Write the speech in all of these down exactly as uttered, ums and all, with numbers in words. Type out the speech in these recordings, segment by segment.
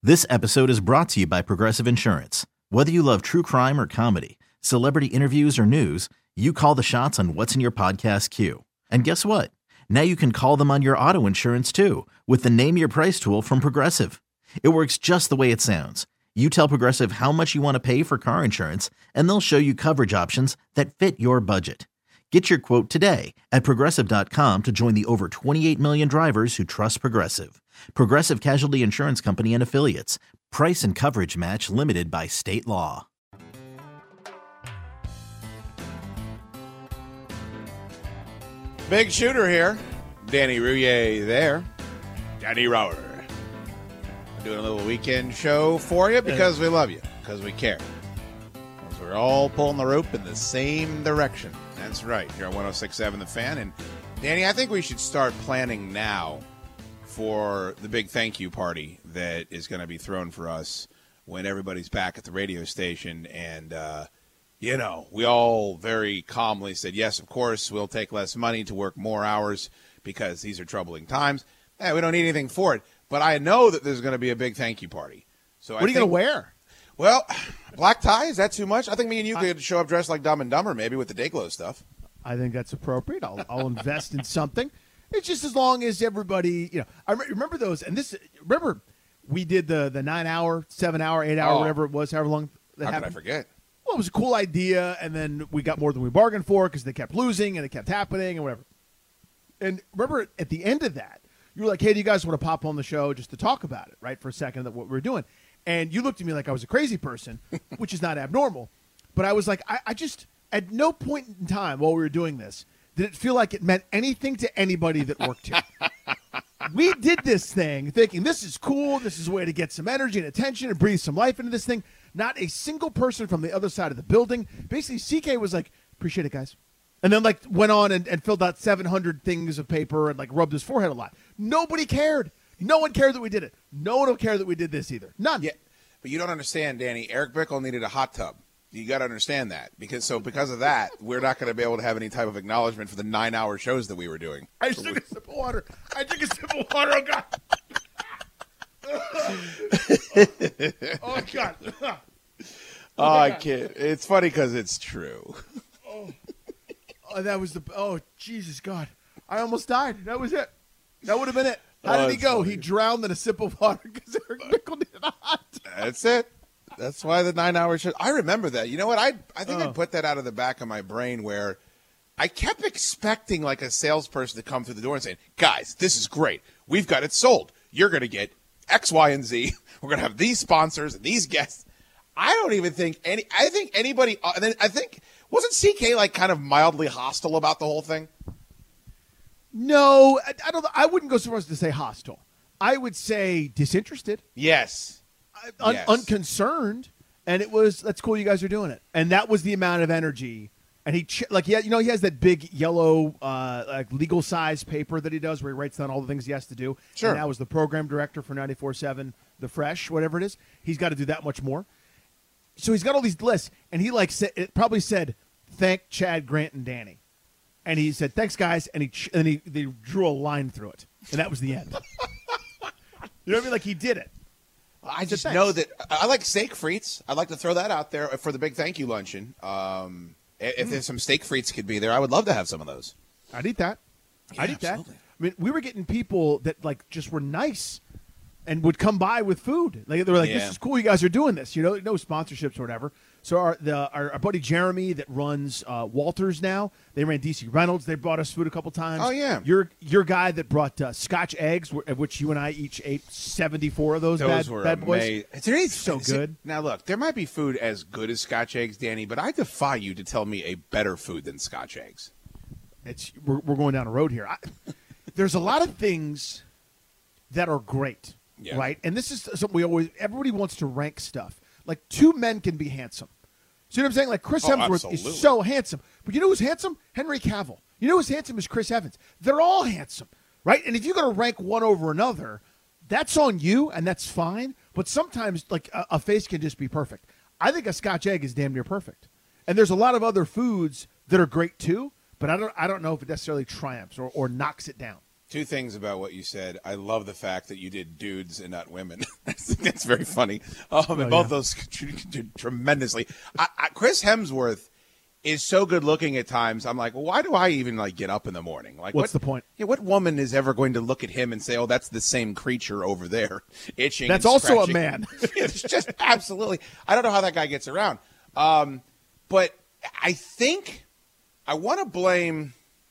This episode is brought to you by Progressive Insurance. Whether you love true crime or comedy, celebrity interviews or news, you call the shots on what's in your podcast queue. And guess what? Now you can call them on your auto insurance too with the Name Your Price tool from Progressive. It works just the way it sounds. You tell Progressive how much you want to pay for car insurance, and they'll show you coverage options that fit your budget. Get your quote today at Progressive dot com to join the over twenty-eight million drivers who trust Progressive. Progressive Casualty Insurance Company and Affiliates. Price and coverage match limited by state law. Big Shooter here. Danny Rouillet there. Danny Rower. Doing a little weekend show for you because we love you, because we care. Because we're all pulling the rope in the same direction. That's right. You're on one oh six point seven The Fan. And, Danny, I think we should start planning now for the big thank you party that is going to be thrown for us when everybody's back at the radio station. And, uh, you know, we all very calmly said, yes, of course, we'll take less money to work more hours because these are troubling times. Eh, we don't need anything for it. But I know that there's going to be a big thank you party. So what I are you going to wear? Well, black tie, is that too much? I think me and you I, could show up dressed like Dumb and Dumber, maybe, with the Dayglow stuff. I think that's appropriate. I'll, I'll invest in something. It's just as long as everybody, you know, I remember those, and this, remember we did the the nine hour, seven hour, eight hour, oh. whatever it was, however long that How happened. Could I forget? Well, it was a cool idea, and then we got more than we bargained for because they kept losing and it kept happening and whatever. And remember at the end of that, you were like, hey, do you guys want to pop on the show just to talk about it, right, for a second, that what we were doing? And you looked at me like I was a crazy person, which is not abnormal. But I was like, I, I just, at no point in time while we were doing this, did it feel like it meant anything to anybody that worked here. We did this thing thinking this is cool, this is a way to get some energy and attention and breathe some life into this thing. Not a single person from the other side of the building. Basically, C K was like, appreciate it, guys. And then, like, went on and, and filled out seven hundred things of paper and, like, rubbed his forehead a lot. Nobody cared. No one cared that we did it. No one will care that we did this either. None. Yeah, but you don't understand, Danny. Eric Bickle needed a hot tub. You got to understand that. because So because of that, we're not going to be able to have any type of acknowledgement for the nine-hour shows that we were doing. I took we- a sip of water. I took a sip of water. Oh, God. oh, oh, God. oh, oh I can't. It's funny because it's true. oh. oh, that was the – oh, Jesus, God. I almost died. That was it. That would have been it. How oh, did he go? Funny. He drowned in a sip of water because Eric Bickle needed a hot tub. That's it. That's why the nine-hour show. I remember that. You know what? I I think oh. I put that out of the back of my brain where I kept expecting like a salesperson to come through the door and say, guys, this is great. We've got it sold. You're going to get X, Y, and Z. We're going to have these sponsors and these guests. I don't even think any – I think anybody – and then I think – wasn't C K like kind of mildly hostile about the whole thing? No, I, I don't. I wouldn't go so far as to say hostile. I would say disinterested. Yes. Un- yes. Unconcerned, and it was that's cool. You guys are doing it, and that was the amount of energy. And he ch- like yeah, you know he has that big yellow uh, like legal size paper that he does where he writes down all the things he has to do. Sure. And now as the program director for ninety-four point seven The Fresh, whatever it is, he's got to do that much more. So he's got all these lists, and he like sa- it probably said thank Chad, Grant, and Danny. And he said, thanks, guys, and he ch- and he they drew a line through it. And that was the end. You know what I mean? Like, he did it. I just said, know that I like steak frites. I'd like to throw that out there for the big thank you luncheon. Um, if mm. there's some steak frites could be there, I would love to have some of those. I'd eat that. Yeah, I'd eat absolutely. that. I mean, we were getting people that, like, just were nice and would come by with food. Like, they were like, yeah. this is cool, you guys are doing this. You know, no sponsorships or whatever. So our the our, our buddy Jeremy that runs uh, Walters now, they ran D C Reynolds. They brought us food a couple times. Oh, yeah. Your your guy that brought uh, Scotch eggs, of which you and I each ate seventy-four of those, those bad, were bad boys. It's so good. It, now, look, there might be food as good as Scotch eggs, Danny, but I defy you to tell me a better food than Scotch eggs. It's We're, we're going down a road here. I, there's a lot of things that are great, yeah. right? And this is something we always – everybody wants to rank stuff. Like, two men can be handsome. See what I'm saying? Like, Chris oh, Hemsworth absolutely. is so handsome. But you know who's handsome? Henry Cavill. You know who's handsome is Chris Evans. They're all handsome, right? And if you're going to rank one over another, that's on you, and that's fine. But sometimes, like, a, a face can just be perfect. I think a Scotch egg is damn near perfect. And there's a lot of other foods that are great, too. But I don't I don't know if it necessarily triumphs or, or knocks it down. Two things about what you said. I love the fact that you did dudes and not women. That's very funny. Um, oh, and both yeah. those contributed tremendously. I, I, Chris Hemsworth is so good looking at times. I'm like, well, why do I even like get up in the morning? Like, what's what, the point? Yeah, what woman is ever going to look at him and say, "Oh, that's the same creature over there, itching"? That's and also scratching. a man. It's just absolutely. I don't know how that guy gets around. Um, but I think I want to blame.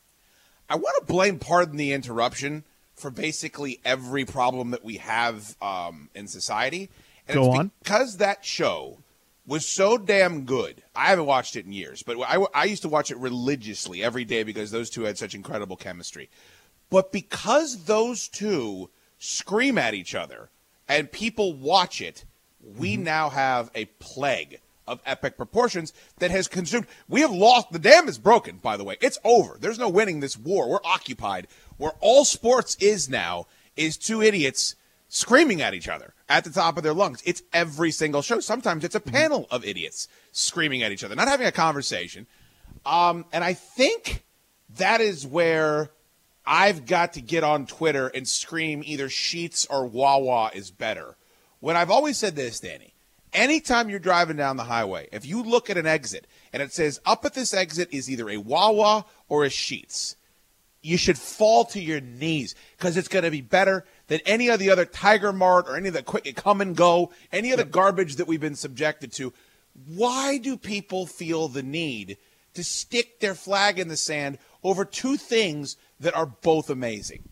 I want to blame, pardon the interruption, for basically every problem that we have um, in society. And Go it's on. Because that show was so damn good. I haven't watched it in years, but I, I used to watch it religiously every day because those two had such incredible chemistry. But because those two scream at each other and people watch it, we mm-hmm. now have a plague of epic proportions that has consumed. We have lost. The dam is broken, by the way. It's over. There's no winning this war. We're occupied. Where all sports is now is two idiots screaming at each other at the top of their lungs. It's every single show. Sometimes it's a panel of idiots screaming at each other, not having a conversation. Um, and I think that is where I've got to get on Twitter and scream either Sheetz or Wawa is better. When I've always said this, Danny, anytime you're driving down the highway, if you look at an exit and it says up at this exit is either a Wawa or a Sheetz, you should fall to your knees because it's going to be better than any of the other Tiger Mart or any of the quick come and go, any of the garbage that we've been subjected to. Why do people feel the need to stick their flag in the sand over two things that are both amazing?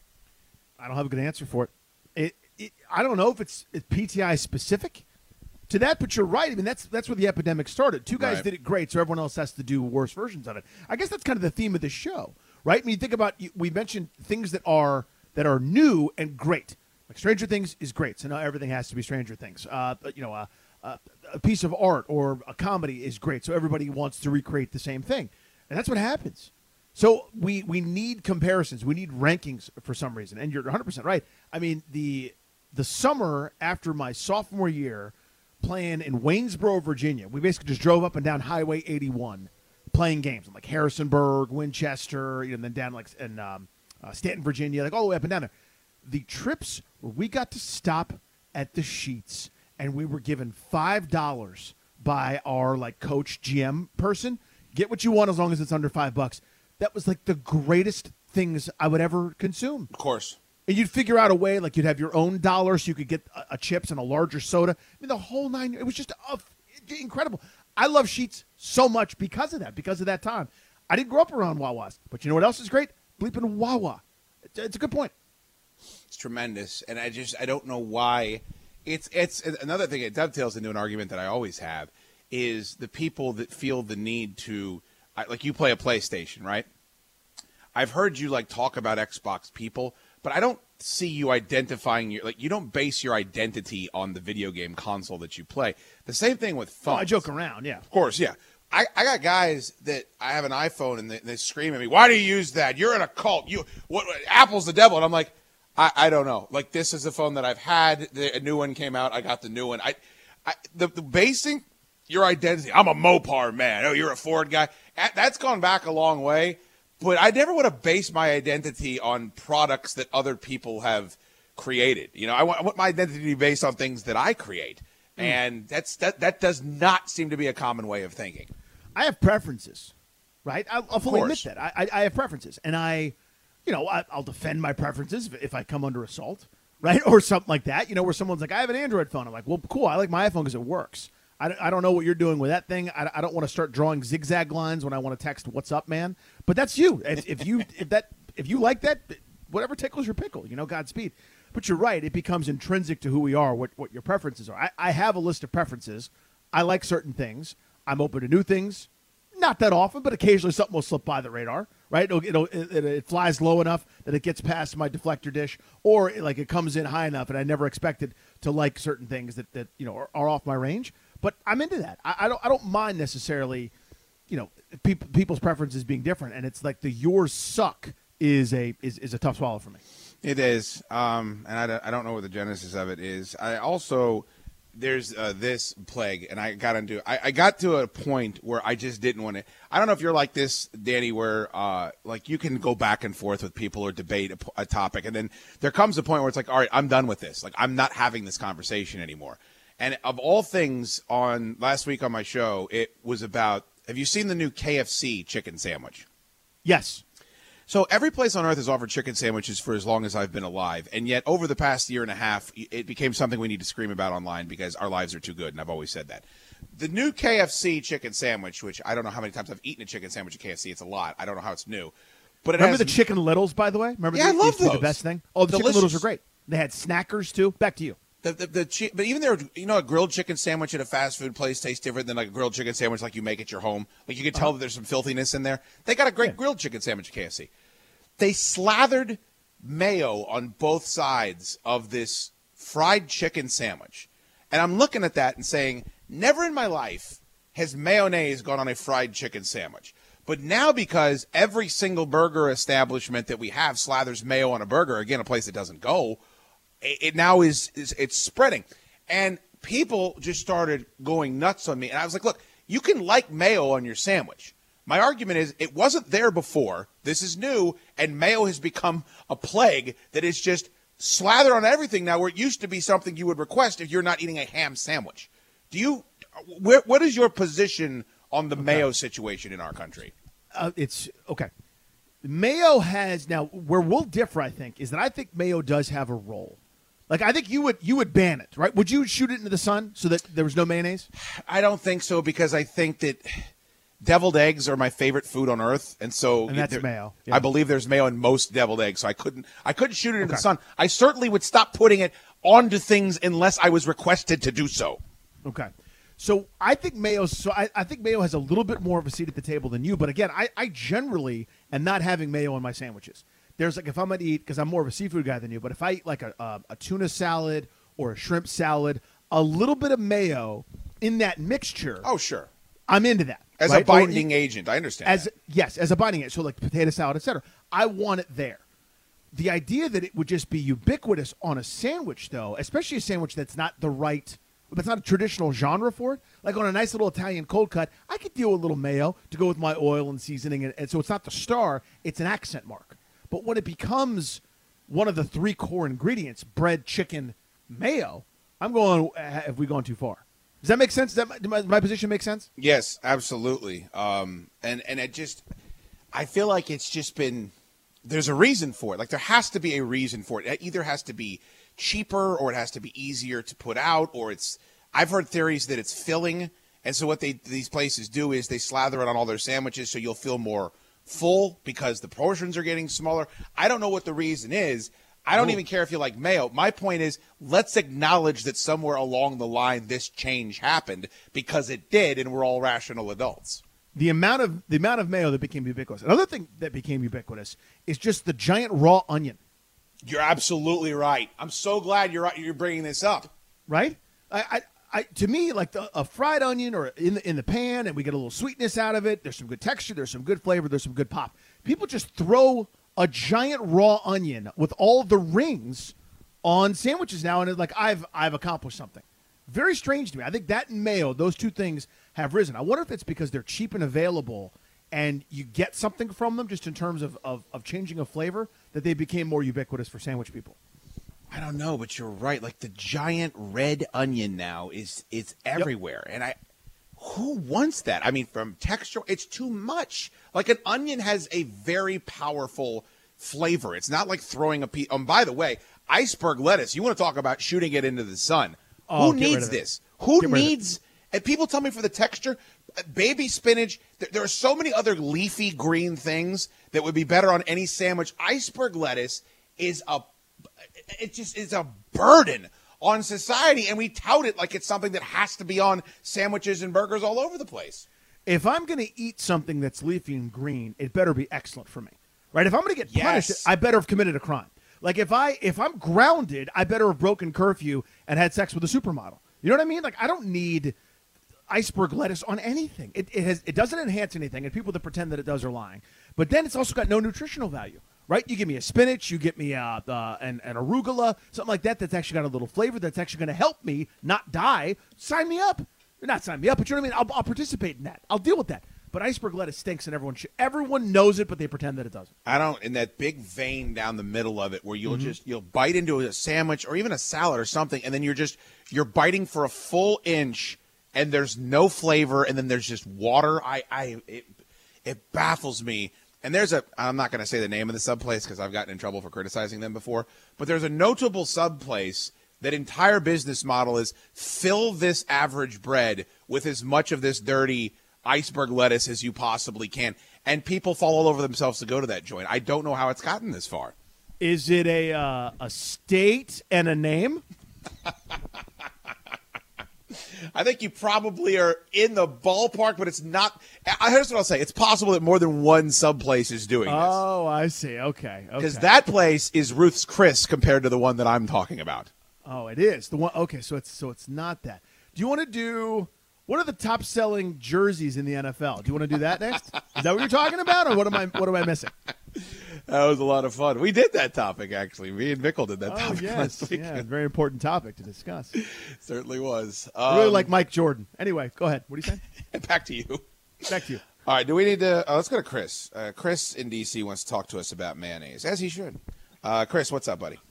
I don't have a good answer for it. It, it I don't know if it's, it's P T I specific to that, but you're right. I mean, that's that's where the epidemic started. Two guys Right. did it great, so everyone else has to do worse versions of it. I guess that's kind of the theme of this show, right? I mean, you think about, we mentioned things that are that are new and great. Like Stranger Things is great, so now everything has to be Stranger Things. Uh, you know, uh, uh, a piece of art or a comedy is great, so everybody wants to recreate the same thing, and that's what happens. So we we need comparisons, we need rankings for some reason, and you're one hundred percent right. I mean, the the summer after my sophomore year, playing in Waynesboro, Virginia, we basically just drove up and down Highway eighty-one, playing games like Harrisonburg, Winchester, you know, and then down like in um, uh, Stanton, Virginia, like all the way up and down there. The trips where we got to stop at the Sheetz and we were given five dollars by our like coach G M person. Get what you want as long as it's under five bucks. That was like the greatest things I would ever consume. Of course. And you'd figure out a way, like you'd have your own dollar so you could get a, a chips and a larger soda. I mean, the whole nine, it was just uh, incredible. I love Sheetz so much because of that, because of that time. I didn't grow up around Wawas, but you know what else is great? Bleeping Wawa. It's, it's a good point. It's tremendous, and I just I don't know why. It's it's another thing. It dovetails into an argument that I always have is the people that feel the need to, like you play a PlayStation, right? I've heard you like talk about Xbox people, but I don't see you identifying your like you don't base your identity on the video game console that you play. The same thing with phones. Oh, I joke around, yeah. Of course, yeah. I, I got guys that I have an iPhone and they, they scream at me, "Why do you use that? You're in a cult. You what? Apple's the devil." And I'm like, I, I don't know. Like this is a phone that I've had. The, a new one came out. I got the new one. I, I the, the basing your identity. I'm a Mopar man. Oh, you're a Ford guy. That's gone back a long way. But I never would have based my identity on products that other people have created. You know, I want, I want my identity to be based on things that I create. Mm. And that's that that does not seem to be a common way of thinking. I have preferences, right? I'll, I'll fully admit that. I, I, I have preferences. And I, you know, I, I'll defend my preferences if, if I come under assault, right? Or something like that, you know, where someone's like, I have an Android phone. I'm like, well, cool. I like my iPhone because it works. I, I don't know what you're doing with that thing. I, I don't want to start drawing zigzag lines when I want to text "What's up, man?" But that's you. If, if you if that if you like that, whatever tickles your pickle, you know, Godspeed. But you're right; it becomes intrinsic to who we are, what what your preferences are. I, I have a list of preferences. I like certain things. I'm open to new things. Not that often, but occasionally something will slip by the radar. Right? It'll, it'll, it, it flies low enough that it gets past my deflector dish, or it, like it comes in high enough, and I never expected to like certain things that, that you know are, are off my range. But I'm into that. I, I don't. I don't mind necessarily, you know, people people's preferences being different. And it's like the yours suck is a is, is a tough swallow for me. It is, um, and I don't, I don't know what the genesis of it is. I also there's uh, this plague, and I got into I, I got to a point where I just didn't want to. I don't know if you're like this, Danny, where uh, like you can go back and forth with people or debate a, a topic, and then there comes a point where it's like, all right, I'm done with this. Like, I'm not having this conversation anymore. And of all things, on last week on my show, it was about. Have you seen the new K F C chicken sandwich? Yes. So every place on earth has offered chicken sandwiches for as long as I've been alive, and yet over the past year and a half, it became something we need to scream about online because our lives are too good, and I've always said that. The new K F C chicken sandwich, which I don't know how many times I've eaten a chicken sandwich at K F C, it's a lot. I don't know how it's new. But it Remember has, the Chicken Littles, by the way? Remember yeah, the, I love those. The best thing? Oh, the Delicious. Chicken Littles are great. They had snackers, too. Back to you. The, the, the chi- but even there, you know, a grilled chicken sandwich at a fast food place tastes different than like a grilled chicken sandwich like you make at your home. Like you can tell uh-huh. that there's some filthiness in there. They got a great yeah. grilled chicken sandwich at K F C. They slathered mayo on both sides of this fried chicken sandwich. And I'm looking at that and saying, never in my life has mayonnaise gone on a fried chicken sandwich. But now because every single burger establishment that we have slathers mayo on a burger, again, a place that doesn't go, it, it now is, is it's spreading. And people just started going nuts on me. And I was like, look, you can like mayo on your sandwich. My argument is it wasn't there before. This is new, and mayo has become a plague that is just slathered on everything now, where it used to be something you would request if you're not eating a ham sandwich. Do you? Where, what is your position on the okay. mayo situation in our country? Uh, it's okay. Mayo has now where we'll differ. I think is that I think mayo does have a role. Like I think you would you would ban it, right? Would you shoot it into the sun so that there was no mayonnaise? I don't think so because I think that. Deviled eggs are my favorite food on earth, and so and that's there, mayo. Yeah. I believe there's mayo in most deviled eggs, so I couldn't I couldn't shoot it into okay. the sun. I certainly would stop putting it onto things unless I was requested to do so. Okay, so I think mayo. So I, I think mayo has a little bit more of a seat at the table than you. But again, I, I generally am not having mayo on my sandwiches. There's like if I'm gonna eat because I'm more of a seafood guy than you. But if I eat like a, a a tuna salad or a shrimp salad, a little bit of mayo in that mixture. Oh sure, I'm into that. As right? a binding or, agent, I understand. As that. Yes, as a binding agent. So like potato salad, et cetera. I want it there. The idea that it would just be ubiquitous on a sandwich, though, especially a sandwich that's not the right, that's not a traditional genre for it, like on a nice little Italian cold cut, I could deal with a little mayo to go with my oil and seasoning. And, and so it's not the star, it's an accent mark. But when it becomes one of the three core ingredients, bread, chicken, mayo, I'm going, have we gone too far? Does that make sense? Does that, my, my position make sense? Yes, absolutely. Um, and, and it just, I feel like it's just been, there's a reason for it. Like there has to be a reason for it. It either has to be cheaper or it has to be easier to put out or it's, I've heard theories that it's filling. And so what they these places do is they slather it on all their sandwiches so you'll feel more full because the portions are getting smaller. I don't know what the reason is. I don't Ooh. even care if you like mayo. My point is, let's acknowledge that somewhere along the line this change happened because it did, and we're all rational adults. The amount of the amount of mayo that became ubiquitous. Another thing that became ubiquitous is just the giant raw onion. You're absolutely right. I'm so glad you're you're bringing this up. Right? I, I, I to me, like the, a fried onion or in the in the pan, and we get a little sweetness out of it. There's some good texture. There's some good flavor. There's some good pop. People just throw a giant raw onion with all the rings on sandwiches now, and it's like I've I've accomplished something. Very strange to me. I think that and mayo, those two things have risen. I wonder if it's because they're cheap and available, and you get something from them just in terms of, of, of changing a flavor, that they became more ubiquitous for sandwich people. I don't know, but you're right. Like the giant red onion now is it's everywhere, yep. and I. Who wants that? I mean, from texture, it's too much. Like an onion has a very powerful flavor. It's not like throwing a piece. Um, by the way, iceberg lettuce, you want to talk about shooting it into the sun. Oh, Who needs this? Who needs, and people tell me for the texture, baby spinach, there, there are so many other leafy green things that would be better on any sandwich. Iceberg lettuce is a, it just is a burden on society, and we tout it like it's something that has to be on sandwiches and burgers all over the place. If I'm going to eat something that's leafy and green, it better be excellent for me, right? If I'm going to get yes. punished, I better have committed a crime. Like if I if I'm grounded, I better have broken curfew and had sex with a supermodel. You know what I mean? Like I don't need iceberg lettuce on anything. It it has it doesn't enhance anything, and people that pretend that it does are lying. But then it's also got no nutritional value. right? You give me a spinach, you get me a, uh, an, an arugula, something like that that's actually got a little flavor that's actually going to help me not die. Sign me up. Or not sign me up, but you know what I mean? I'll, I'll participate in that. I'll deal with that. But iceberg lettuce stinks, and everyone should, everyone knows it, but they pretend that it doesn't. I don't. In that big vein down the middle of it, where you'll mm-hmm. just you'll bite into a sandwich or even a salad or something, and then you're just you're biting for a full inch, and there's no flavor, and then there's just water. I, I it, it baffles me. And there's a. I'm not going to say the name of the sub place because I've gotten in trouble for criticizing them before. But there's a notable sub place that entire business model is fill this average bread with as much of this dirty iceberg lettuce as you possibly can, and people fall all over themselves to go to that joint. I don't know how it's gotten this far. Is it a uh, a state and a name? I think you probably are in the ballpark, but it's not. Here's what I'll say: it's possible that more than one sub place is doing this. Oh, I see. Okay, because okay. that place is Ruth's Chris compared to the one that I'm talking about. Oh, it is the one. Okay, so it's so it's not that. Do you want to do? What are the top-selling jerseys in the N F L? Do you want to do that next? Is that what you're talking about, or what am I? What am I missing? That was a lot of fun. We did that topic actually. Me and Mickle did that oh, topic yes, last week. Yeah, very important topic to discuss. Certainly was. Um, I really um, like Mike Jordan. Anyway, go ahead. What are you saying? Back to you. Back to you. All right. Do we need to? Uh, let's go to Chris. Uh, Chris in D C wants to talk to us about mayonnaise, as he should. Uh, Chris, what's up, buddy?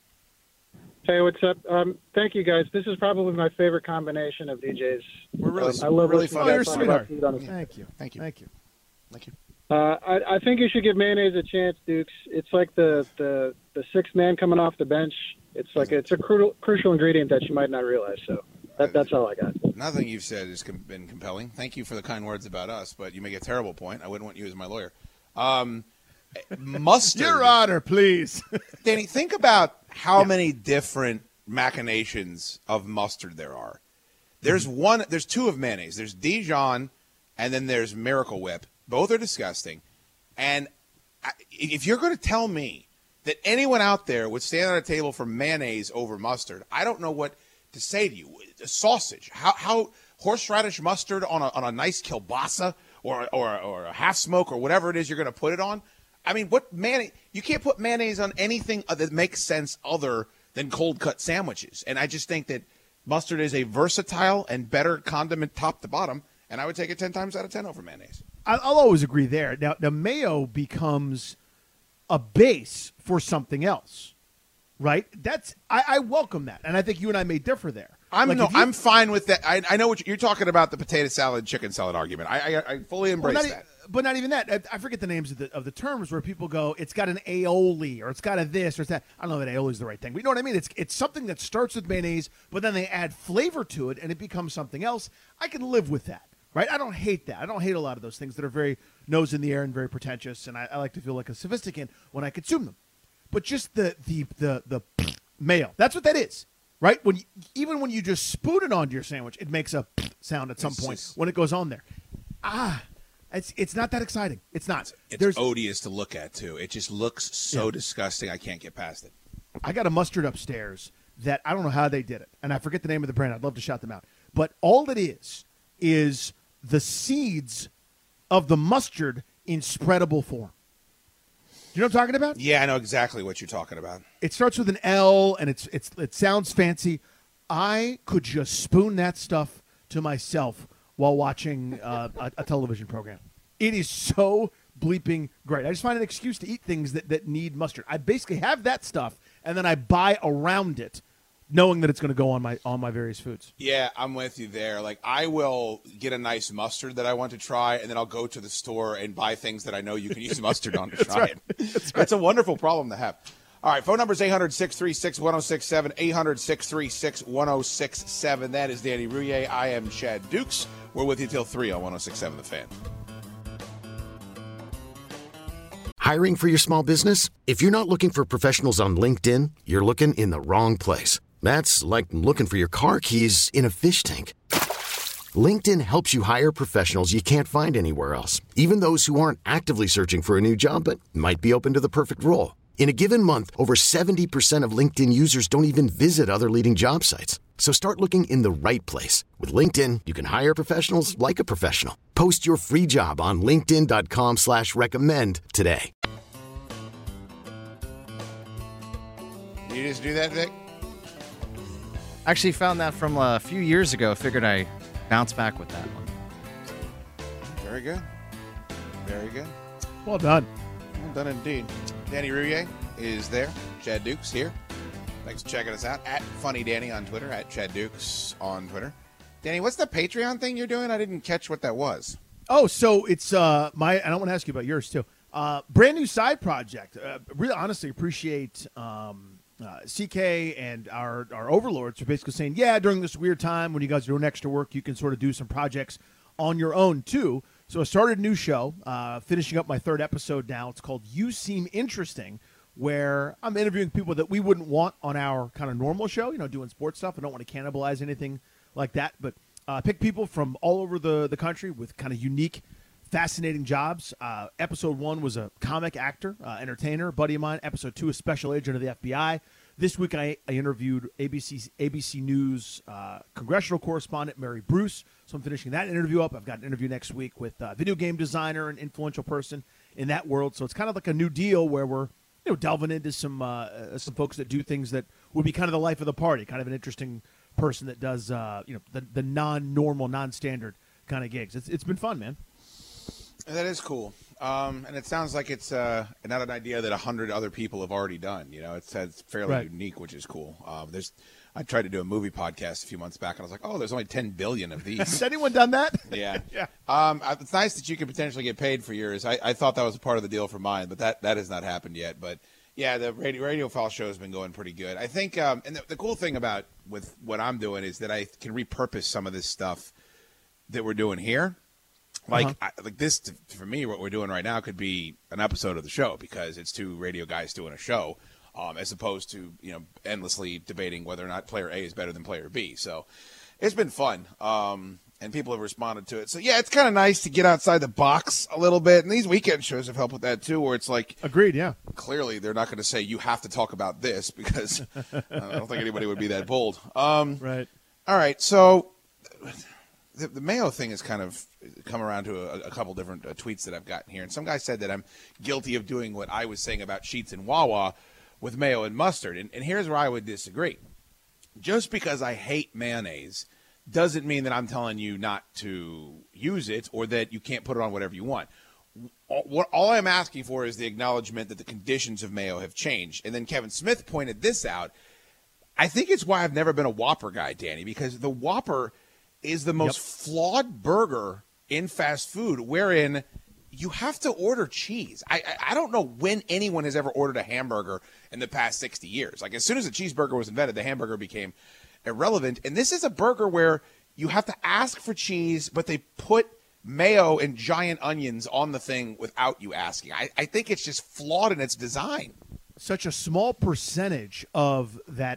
Hey, what's up? Um, thank you, guys. This is probably my favorite combination of D Js. We're really, um, I love really fun. Oh, you're a sweetheart. Thank you. Thank you. Thank you. Thank you. Thank you. Uh, I, I think you should give mayonnaise a chance, Dukes. It's like the, the, the sixth man coming off the bench. It's like it's a crucial crucial ingredient that you might not realize. So that, that's all I got. Nothing you've said has com- been compelling. Thank you for the kind words about us, but you make a terrible point. I wouldn't want you as my lawyer. Um, mustard. Your Honor, please. Danny, think about how yeah. many different machinations of mustard there are. There's mm-hmm. one. There's two of mayonnaise. There's Dijon, and then there's Miracle Whip. Both are disgusting. And I, if you're going to tell me that anyone out there would stand on a table for mayonnaise over mustard, I don't know what to say to you. A sausage. How how horseradish mustard on a on a nice kielbasa or or or a half smoke or whatever it is you're going to put it on. I mean, what mayonnaise? You can't put mayonnaise on anything that makes sense other than cold cut sandwiches. And I just think that mustard is a versatile and better condiment top to bottom, and I would take it ten times out of ten over mayonnaise. I'll always agree there. Now, the mayo becomes a base for something else, right? That's I, I welcome that, and I think you and I may differ there. I'm like no, you, I'm fine with that. I, I know what you're, you're talking about, the potato salad, chicken salad argument. I I, I fully embrace well, that. E- but not even that. I, I forget the names of the of the terms where people go, it's got an aioli, or it's got a this, or it's that. I don't know that aioli is the right thing. But you know what I mean? It's it's something that starts with mayonnaise, but then they add flavor to it, and it becomes something else. I can live with that. Right? I don't hate that. I don't hate a lot of those things that are very nose in the air and very pretentious, and I, I like to feel like a sophisticate when I consume them. But just the the the the mayo, that's what that is, right? When you, even when you just spoon it onto your sandwich, it makes a sound at some it's point just, when it goes on there. Ah, it's it's not that exciting. It's not. It's There's, odious to look at too. It just looks so yeah. disgusting. I can't get past it. I got a mustard upstairs that I don't know how they did it, and I forget the name of the brand. I'd love to shout them out, but all it is is the seeds of the mustard in spreadable form. You know what I'm talking about? Yeah, I know exactly what you're talking about. It starts with an L, and it's it's it sounds fancy. I could just spoon that stuff to myself while watching uh, a, a television program. It is so bleeping great. I just find an excuse to eat things that, that need mustard. I basically have that stuff, and then I buy around it, knowing that it's going to go on my on my various foods. Yeah, I'm with you there. Like, I will get a nice mustard that I want to try, and then I'll go to the store and buy things that I know you can use mustard on to try right. it. That's right. It's a wonderful problem to have. All right, phone number is eight hundred, six three six, one oh six seven, eight hundred, six three six, one oh six seven. That is Danny Rouhier. I am Chad Dukes. We're with you till three on one oh six seven The Fan. Hiring for your small business? If you're not looking for professionals on LinkedIn, you're looking in the wrong place. That's like looking for your car keys in a fish tank. LinkedIn helps you hire professionals you can't find anywhere else, even those who aren't actively searching for a new job but might be open to the perfect role. In a given month, over seventy percent of LinkedIn users don't even visit other leading job sites. So start looking in the right place. With LinkedIn, you can hire professionals like a professional. Post your free job on linkedin.com slash recommend today. You just do that, Vic? Actually found that from a few years ago. Figured I bounce back with that one. Very good. Very good. Well done. Well done indeed. Danny Rouillet is there. Chad Dukes here. Thanks for checking us out. At Funny Danny on Twitter. At Chad Dukes on Twitter. Danny, what's the Patreon thing you're doing? I didn't catch what that was. Oh, so it's uh my, and I want to ask you about yours too. Uh, brand new side project. Uh, really, honestly, appreciate um, uh, C K and our our overlords are basically saying, yeah, during this weird time when you guys are doing extra work, you can sort of do some projects on your own too. So I started a new show, uh, finishing up my third episode now. It's called You Seem Interesting, where I'm interviewing people that we wouldn't want on our kind of normal show, you know, doing sports stuff. I don't want to cannibalize anything like that, but uh, pick people from all over the, the country with kind of unique, fascinating jobs. Uh, episode one was a comic actor, uh, entertainer, buddy of mine. Episode two, a special agent of the F B I. This week I, I interviewed A B C A B C News uh, congressional correspondent Mary Bruce. So I'm finishing that interview up. I've got an interview next week with a video game designer and influential person in that world. So it's kind of like a new deal where we're you know delving into some uh, some folks that do things that would be kind of the life of the party, kind of an interesting person that does uh, you know the, the non-normal, non-standard kind of gigs. It's it's been fun, man. That is cool. Um, and it sounds like it's uh, not an idea that a hundred other people have already done. You know, it's, it's fairly right. unique, which is cool. Um, there's, I tried to do a movie podcast a few months back, and I was like, oh, there's only ten billion of these. Has anyone done that? Yeah. yeah. Um, it's nice that you can potentially get paid for yours. I, I thought that was a part of the deal for mine, but that, that has not happened yet. But yeah, the radio, radio file show has been going pretty good. I think, um, and the, the cool thing about with what I'm doing is that I can repurpose some of this stuff that we're doing here. Like, uh-huh. I, like this, for me, what we're doing right now could be an episode of the show because it's two radio guys doing a show, um, as opposed to, you know, endlessly debating whether or not player A is better than player B. So it's been fun, um, and people have responded to it. So, yeah, it's kind of nice to get outside the box a little bit. And these weekend shows have helped with that, too, where it's like. Agreed, yeah. Clearly, they're not going to say you have to talk about this because uh, I don't think anybody would be that bold. Um, right. All right, so. The, the Mayo thing has kind of come around to a, a couple different uh, tweets that I've gotten here. And some guy said that I'm guilty of doing what I was saying about Sheetz and Wawa with mayo and mustard. And, and here's where I would disagree. Just because I hate mayonnaise doesn't mean that I'm telling you not to use it or that you can't put it on whatever you want. All, what, all I'm asking for is the acknowledgement that the conditions of mayo have changed. And then Kevin Smith pointed this out. I think it's why I've never been a Whopper guy, Danny, because the Whopper – is the most yep. flawed burger in fast food, wherein you have to order cheese. I, I I don't know when anyone has ever ordered a hamburger in the past sixty years. Like, as soon as the cheeseburger was invented, the hamburger became irrelevant. And this is a burger where you have to ask for cheese, but they put mayo and giant onions on the thing without you asking. I, I think it's just flawed in its design. Such a small percentage of that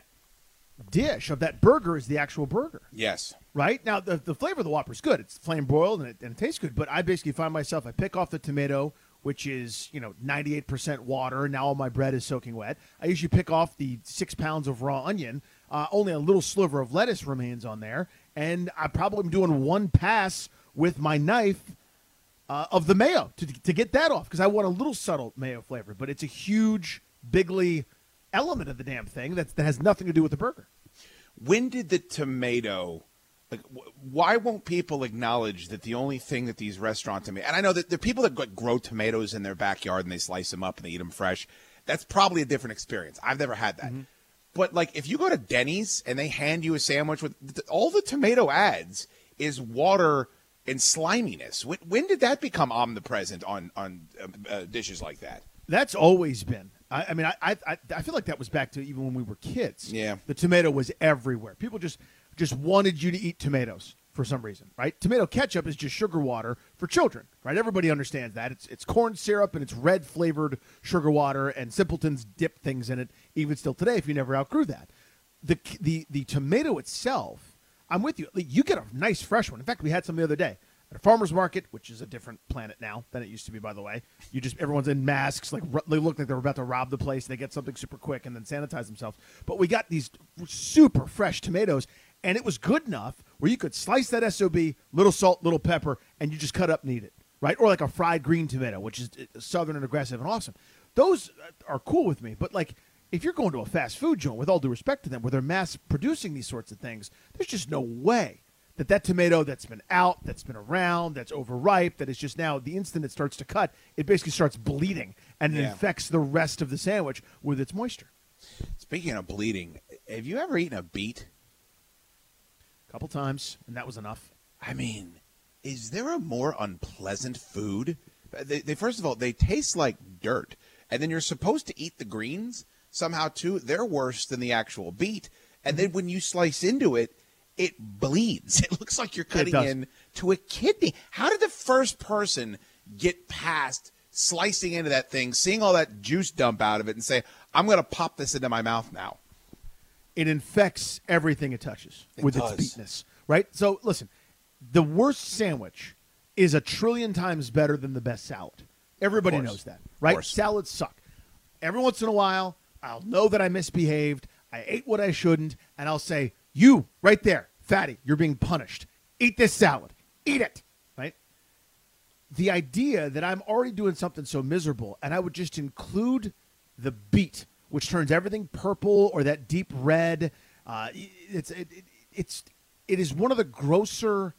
dish, of that burger, is the actual burger. Yes. Right? Now, the, the flavor of the Whopper is good. It's flame broiled, and it, and it tastes good. But I basically find myself, I pick off the tomato, which is, you know, ninety-eight percent water, and now all my bread is soaking wet. I usually pick off the six pounds of raw onion. Uh, only a little sliver of lettuce remains on there. And I probably am doing one pass with my knife uh, of the mayo to, to get that off, because I want a little subtle mayo flavor. But it's a huge, bigly element of the damn thing that's, that has nothing to do with the burger. When did the tomato... Like, why won't people acknowledge that the only thing that these restaurant tomatoes, and I know that there are people that grow tomatoes in their backyard and they slice them up and they eat them fresh. That's probably a different experience. I've never had that. Mm-hmm. But, like, if you go to Denny's and they hand you a sandwich with all the tomato adds is water and sliminess. When, when did that become omnipresent on, on uh, uh, dishes like that? That's always been. I, I mean, I, I I feel like that was back to even when we were kids. Yeah. The tomato was everywhere. People just just wanted you to eat tomatoes for some reason, right? Tomato ketchup is just sugar water for children, right? Everybody understands that. It's it's corn syrup and it's red flavored sugar water, and simpletons dip things in it even still today if you never outgrew that. The the the tomato itself, I'm with you. You get a nice fresh one. In fact, we had some the other day at a farmer's market, which is a different planet now than it used to be, by the way. You just everyone's in masks, like they look like they're about to rob the place. They get something super quick and then sanitize themselves. But we got these super fresh tomatoes, and it was good enough where you could slice that S O B, little salt, little pepper, and you just cut up and eat it, right? Or like a fried green tomato, which is southern and aggressive and awesome. Those are cool with me, but like If you're going to a fast food joint, with all due respect to them, where they're mass producing these sorts of things, there's just no way that that tomato that's been out, that's been around, that's overripe, that is just now, the instant it starts to cut, it basically starts bleeding and it Yeah. infects the rest of the sandwich with its moisture. Speaking of bleeding, have you ever eaten a beet? A couple times, and that was enough. I mean, is there a more unpleasant food? They, they first of all, they taste like dirt, and then you're supposed to eat the greens somehow too. They're worse than the actual beet, and then when you slice into it, it bleeds. It looks like you're cutting does. in to a kidney. How did the first person get past slicing into that thing, seeing all that juice dump out of it, and say, "I'm going to pop this into my mouth now"? It infects everything it touches It with does. its beatness, right? So listen, the worst sandwich is a trillion times better than the best salad. Everybody Of course. knows that, right? course. Salads suck. Every once in a while, I'll know that I misbehaved, I ate what I shouldn't, and I'll say, you, right there, fatty, you're being punished. Eat this salad. Eat it, right? The idea that I'm already doing something so miserable, and I would just include the beet, which turns everything purple or that deep red. Uh, it's it, it, it's it is one of the grosser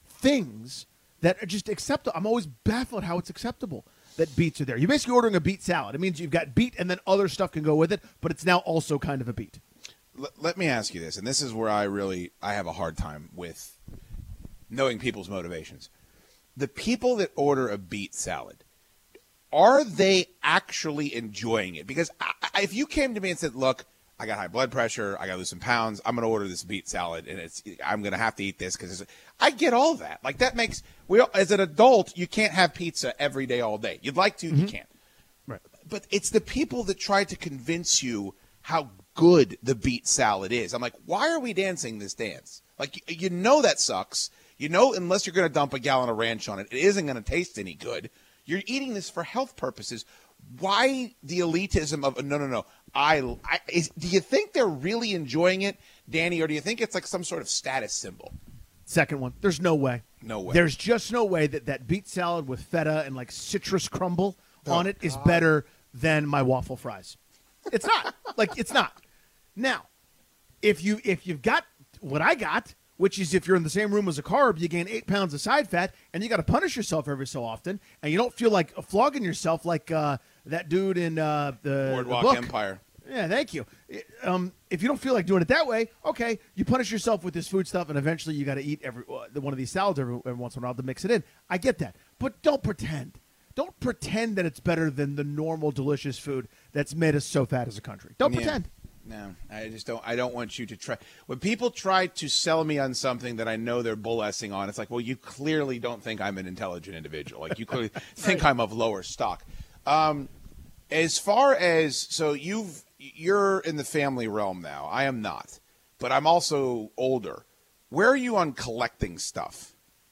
things that are just acceptable. I'm always baffled how it's acceptable that beets are there. You're basically ordering a beet salad. It means you've got beet and then other stuff can go with it, but it's now also kind of a beet. L- let me ask you this, and this is where I really I have a hard time with knowing people's motivations. The people that order a beet salad, are they actually enjoying it? Because I, I, if you came to me and said, "Look, I got high blood pressure, I got to lose some pounds, I'm going to order this beet salad, and it's I'm going to have to eat this because I get all that." Like that makes we as an adult, you can't have pizza every day, all day. You'd like to, you can't. Right. But it's the people that try to convince you how good the beet salad is. I'm like, why are we dancing this dance? Like, you, you know that sucks. You know, unless you're going to dump a gallon of ranch on it, it isn't going to taste any good. You're eating this for health purposes. Why the elitism of no, no, no? I, I is, do you think they're really enjoying it, Danny, or do you think it's like some sort of status symbol? Second one, there's no way. No way. There's just no way that that beet salad with feta and like citrus crumble Oh, on it is better than my waffle fries. It's not. Like, it's not. Now, if you if you've got what I got, which is if you're in the same room as a carb, you gain eight pounds of side fat, and you got to punish yourself every so often, and you don't feel like flogging yourself like uh, that dude in uh, the Boardwalk the book. Empire. Yeah, thank you. Um, if you don't feel like doing it that way, okay, you punish yourself with this food stuff, and eventually you got to eat every uh, one of these salads every, every once in a while to mix it in. I get that, but don't pretend. Don't pretend that it's better than the normal delicious food that's made us so fat as a country. Don't Yeah. pretend. No, I just don't. I don't want you to try. When people try to sell me on something that I know they're bull-essing on, it's like, well, you clearly don't think I'm an intelligent individual. Like you clearly think I'm of lower stock. Um, as far as so you've you're in the family realm now. I am not, but I'm also older. Where are you on collecting stuff?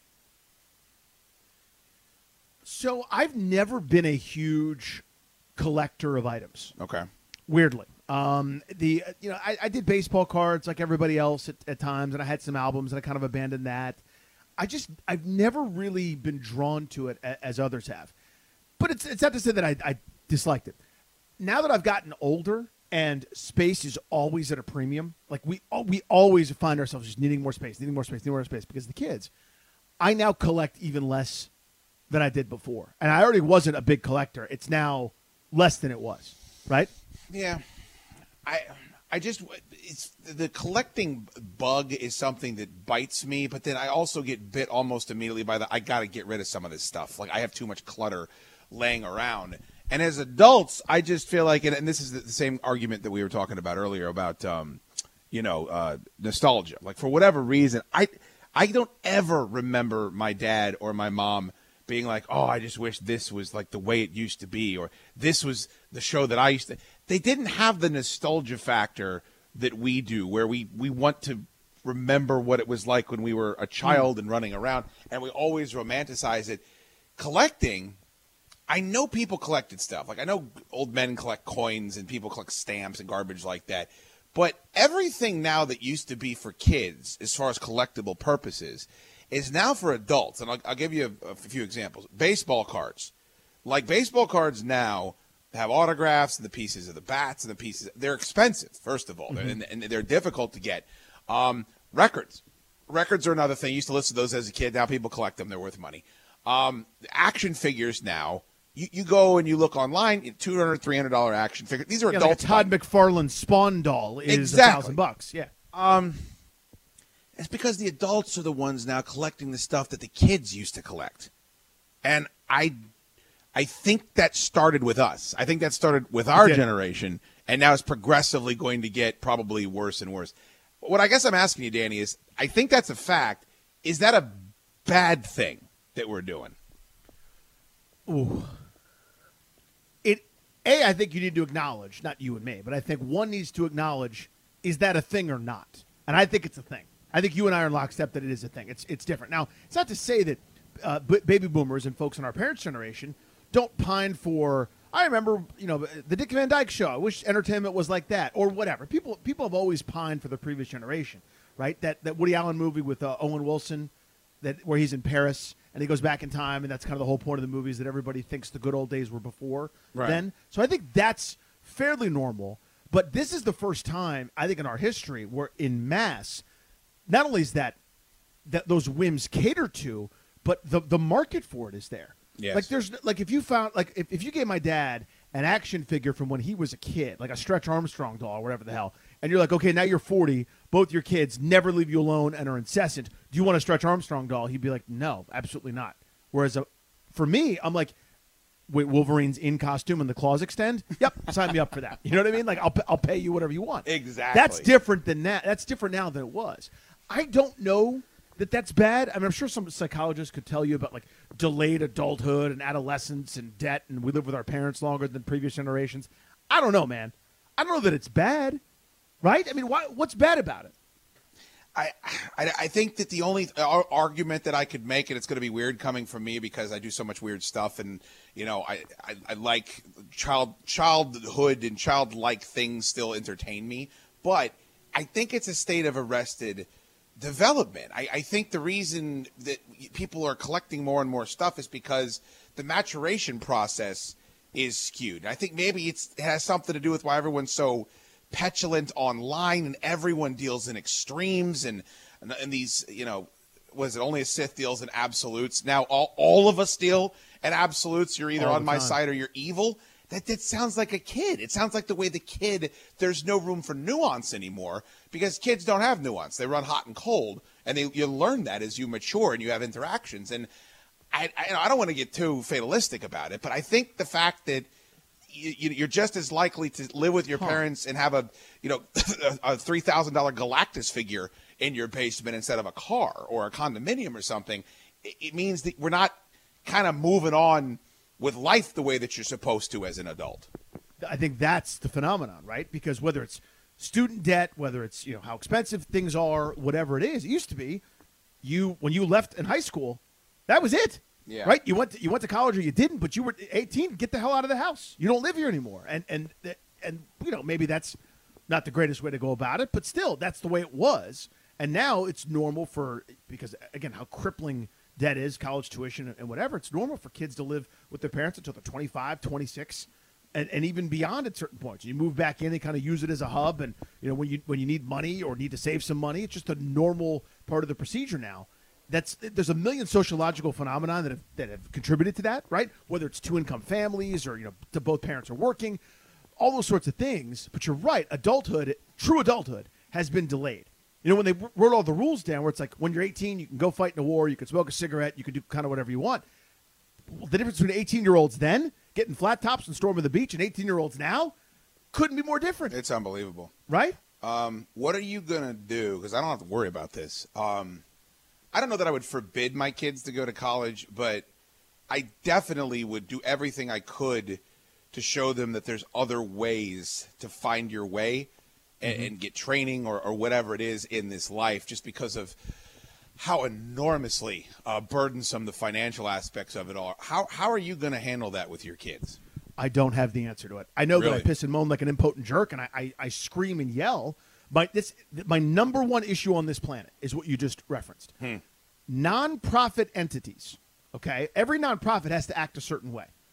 So I've never been a huge collector of items. Okay. Weirdly, um, the you know I, I did baseball cards like everybody else at, at times, and I had some albums, and I kind of abandoned that. I just I've never really been drawn to it a, as others have, but it's it's not to say that I, I disliked it. Now that I've gotten older and space is always at a premium, like we we always find ourselves just needing more space, needing more space, needing more space because of the kids. I now collect even less than I did before, and I already wasn't a big collector. It's now less than it was, right? Yeah, I I just it's the collecting bug is something that bites me, but then I also get bit almost immediately by the I got to get rid of some of this stuff. Like I have too much clutter laying around, and as adults, I just feel like, and, and this is the, the same argument that we were talking about earlier about um, you know, uh, nostalgia. Like for whatever reason, I I don't ever remember my dad or my mom being like, oh, I just wish this was like the way it used to be, or this was the show that I used to. They didn't have the nostalgia factor that we do, where we, we want to remember what it was like when we were a child and running around, and we always romanticize it. Collecting, I know people collected stuff. Like I know old men collect coins and people collect stamps and garbage like that. But everything now that used to be for kids, as far as collectible purposes, is now for adults. And I'll, I'll give you a, a few examples. Baseball cards. Like baseball cards now have autographs and the pieces of the bats and the pieces. They're expensive, first of all, mm-hmm. and, and they're difficult to get. Um, records. Records are another thing. I used to listen to those as a kid. Now people collect them. They're worth money. Um, action figures now, you, you go and you look online, two hundred dollars, three hundred dollars action figures. These are yeah, adult like a Todd fun. McFarlane Spawn doll is exactly. a thousand bucks. Yeah. Um, it's because the adults are the ones now collecting the stuff that the kids used to collect. And I I think that started with us. I think that started with our generation, and now it's progressively going to get probably worse and worse. What I guess I'm asking you, Danny, is I think that's a fact. Is that a bad thing that we're doing? Ooh. It A, I think you need to acknowledge, not you and me, but I think one needs to acknowledge, is that a thing or not? And I think it's a thing. I think you and I are in lockstep that it is a thing. It's it's different. Now, it's not to say that uh, b- baby boomers and folks in our parents' generation don't pine for, I remember, you know, the Dick Van Dyke Show. I wish entertainment was like that, or whatever. People people have always pined for the previous generation, right? That that Woody Allen movie with uh, Owen Wilson, that where he's in Paris and he goes back in time, and that's kind of the whole point of the movie is that everybody thinks the good old days were before right. then. So I think that's fairly normal. But this is the first time, I think, in our history where in mass, not only is that that those whims cater to, but the the market for it is there. Yes. Like there's like if you found like if, if you gave my dad an action figure from when he was a kid, like a Stretch Armstrong doll or whatever the hell, and you're like, okay, now you're forty, both your kids never leave you alone and are incessant. Do you want a Stretch Armstrong doll? He'd be like, no, absolutely not. Whereas a, for me, I'm like, wait, Wolverine's in costume and the claws extend? Yep, sign me up for that. You know what I mean? Like I'll I'll pay you whatever you want. Exactly. That's different than that. That's different now than it was. I don't know that that's bad. I mean, I'm sure some psychologists could tell you about like delayed adulthood and adolescence and debt, and we live with our parents longer than previous generations. I don't know, man. I don't know that it's bad, right? I mean, why, what's bad about it? I, I I think that the only argument that I could make, and it's going to be weird coming from me because I do so much weird stuff, and you know I, I, I like child childhood and childlike things still entertain me, but I think it's a state of arrested development. I, I think the reason that people are collecting more and more stuff is because the maturation process is skewed. I think maybe it's, it has something to do with why everyone's so petulant online and everyone deals in extremes and and, and these, you know, was it only a Sith deals in absolutes? Now all, all of us deal in absolutes. You're either All on the my time. side or you're evil. That, that sounds like a kid. It sounds like the way the kid, there's no room for nuance anymore because kids don't have nuance. They run hot and cold, and they, you learn that as you mature and you have interactions. And I, I, I don't want to get too fatalistic about it, but I think the fact that you, you're just as likely to live with your huh. parents and have a, you know, a three thousand dollars Galactus figure in your basement instead of a car or a condominium or something, it, it means that we're not kind of moving on with life the way that you're supposed to as an adult. I think that's the phenomenon, right? Because whether it's student debt, whether it's, you know, how expensive things are, whatever it is, it used to be you when you left in high school, that was it. Yeah. Right? You went to, you went to college or you didn't, but you were eighteen, get the hell out of the house. You don't live here anymore. And and and you know, maybe that's not the greatest way to go about it, but still that's the way it was. And now it's normal for, because again, how crippling debt is, college tuition and whatever, it's normal for kids to live with their parents until they're twenty-five, twenty-six, and, and even beyond at certain points. You move back in, they kind of use it as a hub, and you know when you when you need money or need to save some money, it's just a normal part of the procedure now. That's there's a million sociological phenomena that have that have contributed to that, right? Whether it's two income families or you know to both parents are working, all those sorts of things. But you're right, adulthood, true adulthood, has been delayed. You know, when they wrote all the rules down where it's like when you're eighteen, you can go fight in a war, you can smoke a cigarette, you can do kind of whatever you want. Well, the difference between eighteen-year-olds then, getting flat tops and storming the beach, and eighteen-year-olds now couldn't be more different. It's unbelievable. Right? Um, what are you going to do? Because I don't have to worry about this. Um, I don't know that I would forbid my kids to go to college, but I definitely would do everything I could to show them that there's other ways to find your way and, mm-hmm. and get training or, or whatever it is in this life, just because of how enormously uh, burdensome the financial aspects of it are. How how are you going to handle that with your kids? I don't have the answer to it. I know Really? that I piss and moan like an impotent jerk, and I, I, I scream and yell. My this my number one issue on this planet is what you just referenced. Hmm. Non-profit entities, okay? Every nonprofit has to act a certain way,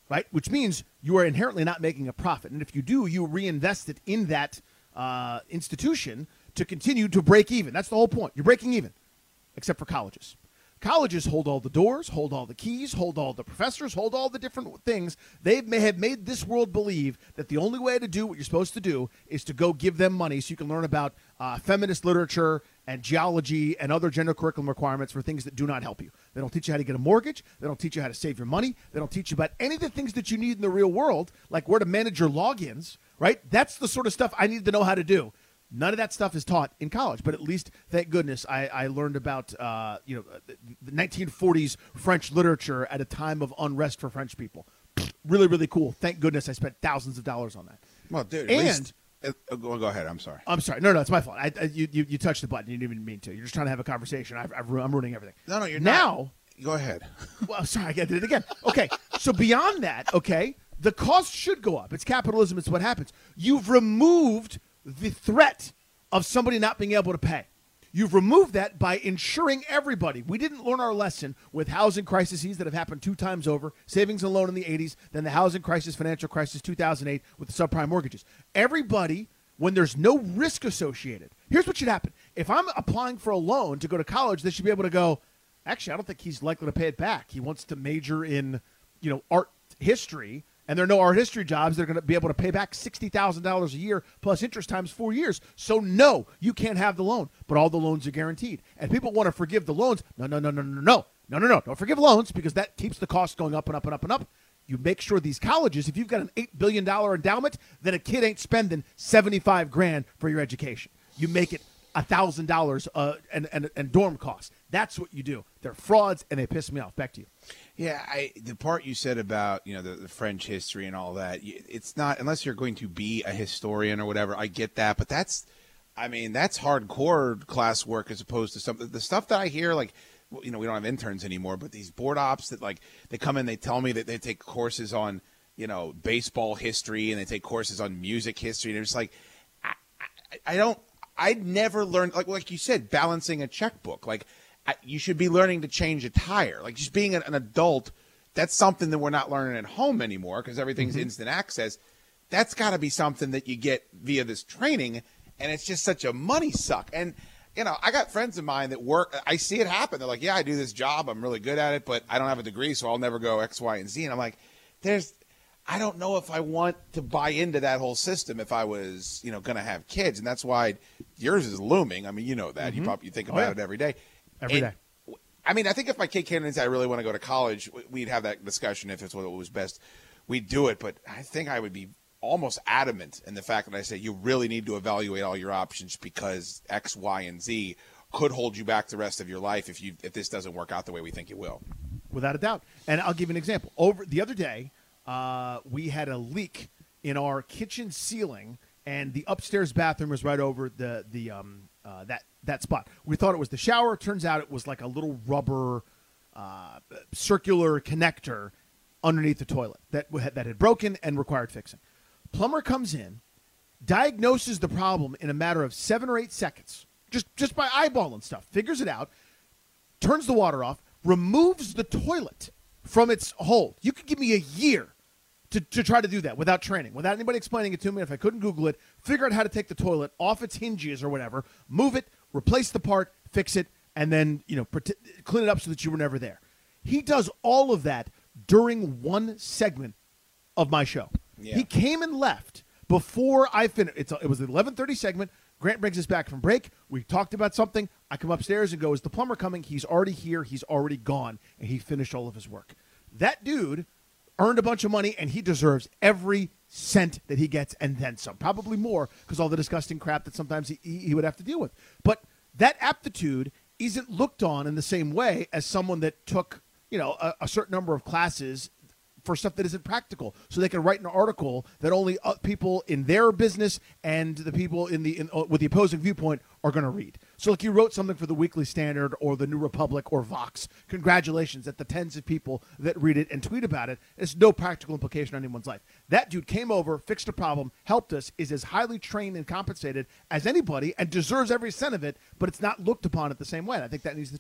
right? Which means you are inherently not making a profit. And if you do, you reinvest it in that uh, institution to continue to break even. That's the whole point. You're breaking even, except for colleges. Colleges hold all the doors, hold all the keys, hold all the professors, hold all the different things. They may have made this world believe that the only way to do what you're supposed to do is to go give them money so you can learn about uh, feminist literature and geology and other gender curriculum requirements for things that do not help you. They don't teach you how to get a mortgage. They don't teach you how to save your money. They don't teach you about any of the things that you need in the real world, like where to manage your logins, right? That's the sort of stuff I need to know how to do. None of that stuff is taught in college, but at least, thank goodness, I, I learned about uh, you know the nineteen forties French literature at a time of unrest for French people. Really, really cool. Thank goodness I spent thousands of dollars on that. Well, dude, at and least, uh, go, go ahead. I'm sorry. I'm sorry. No, no, it's my fault. I, I, you, you you touched the button. You didn't even mean to. You're just trying to have a conversation. I've, I've, I'm ruining everything. No, no, you're now. Not. Go ahead. Well, sorry, I did it again. Okay, so beyond that, okay, the cost should go up. It's capitalism. It's what happens. You've removed the threat of somebody not being able to pay. You've removed that by insuring everybody. We didn't learn our lesson with housing crises that have happened two times over, savings and loan in the eighties, then the housing crisis, financial crisis, two thousand eight with the subprime mortgages. Everybody, when there's no risk associated, here's what should happen. If I'm applying for a loan to go to college, they should be able to go, actually, I don't think he's likely to pay it back. He wants to major in, you know, art history, and there are no art history jobs that are going to be able to pay back sixty thousand dollars a year plus interest times four years. So, no, you can't have the loan, but all the loans are guaranteed. And people want to forgive the loans. No, no, no, no, no, no. No, no, no. Don't forgive loans because that keeps the cost going up and up and up and up. You make sure these colleges, if you've got an eight billion dollars endowment, that a kid ain't spending seventy-five grand for your education. You make it one thousand dollars uh, and, and, and dorm costs. That's what you do. They're frauds, and they piss me off. Back to you. Yeah, I, the part you said about, you know, the, the French history and all that, it's not, unless you're going to be a historian or whatever, I get that, but that's, I mean, that's hardcore classwork as opposed to something, the stuff that I hear, like, you know, we don't have interns anymore, but these board ops that, like, they come in, they tell me that they take courses on, you know, baseball history and they take courses on music history, and it's like, I, I, I don't, I'd never learned, like, like you said, balancing a checkbook, like, you should be learning to change a tire. Like, just being an, an adult, that's something that we're not learning at home anymore because everything's mm-hmm. instant access. That's got to be something that you get via this training, and it's just such a money suck. And, you know, I got friends of mine that work. I see it happen. They're like, yeah, I do this job. I'm really good at it, but I don't have a degree, so I'll never go X, Y, and Z. And I'm like, there's – I don't know if I want to buy into that whole system if I was, you know, going to have kids. And that's why yours is looming. I mean, you know that. Mm-hmm. You probably you think about oh, yeah. it every day. Every and, day. I mean, I think if my kid came in and said, I really want to go to college, we'd have that discussion if it's what was best. We'd do it. But I think I would be almost adamant in the fact that I say you really need to evaluate all your options because X, Y, and Z could hold you back the rest of your life if you if this doesn't work out the way we think it will. Without a doubt. And I'll give you an example. Over the other day, uh, we had a leak in our kitchen ceiling, and the upstairs bathroom was right over the the um uh, that that spot. We thought it was the shower. Turns out it was like a little rubber uh, circular connector underneath the toilet that that had broken and required fixing. Plumber comes in, diagnoses the problem in a matter of seven or eight seconds, just just by eyeballing stuff, figures it out, turns the water off, removes the toilet from its hold. You could give me a year to, to try to do that without training, without anybody explaining it to me. If I couldn't Google it, figure out how to take the toilet off its hinges or whatever, move it, replace the part, fix it, and then, you know, pret- clean it up so that you were never there. He does all of that during one segment of my show. Yeah. He came and left before I finished. It's a, it was the eleven thirty segment. Grant brings us back from break. We talked about something. I come upstairs and go, is the plumber coming? He's already here. He's already gone. And he finished all of his work. That dude earned a bunch of money, and he deserves every cent that he gets and then some. Probably more because all the disgusting crap that sometimes he, he would have to deal with. But that aptitude isn't looked on in the same way as someone that took, you know, a, a certain number of classes for stuff that isn't practical, so they can write an article that only uh, people in their business and the people in the in, uh, with the opposing viewpoint are going to read. So, like, you wrote something for the Weekly Standard or the New Republic or Vox. Congratulations at the tens of people that read it and tweet about it. There's no practical implication on anyone's life. That dude came over, fixed a problem, helped us, is as highly trained and compensated as anybody, and deserves every cent of it. But it's not looked upon it the same way. And I think that needs to change.